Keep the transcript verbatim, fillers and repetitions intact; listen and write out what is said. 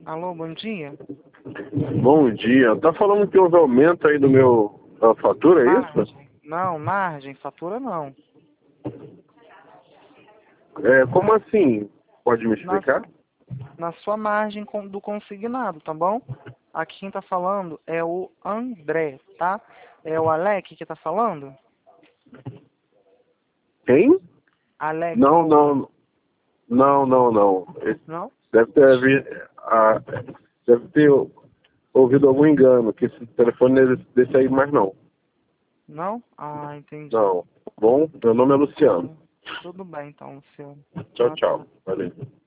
Alô, bom dia. Bom dia. Tá falando que houve aumento aí do meu da fatura, é isso? Margem? Não, margem, fatura não. É, como assim? Pode me Na, explicar? na sua margem com- do consignado, tá bom? Aqui quem tá falando é o André, tá? É o Alec que tá falando? Quem? Alec Não, Moura. não. Não, não, não. Esse Não? Deve ter, vi- ah, deve ter ouvido algum engano, que esse telefone não é desse aí mais não. Não? Ah, entendi. Não. Bom, meu nome é Luciano. Tudo bem então, Luciano. Tchau, Ah, tá. tchau. Valeu.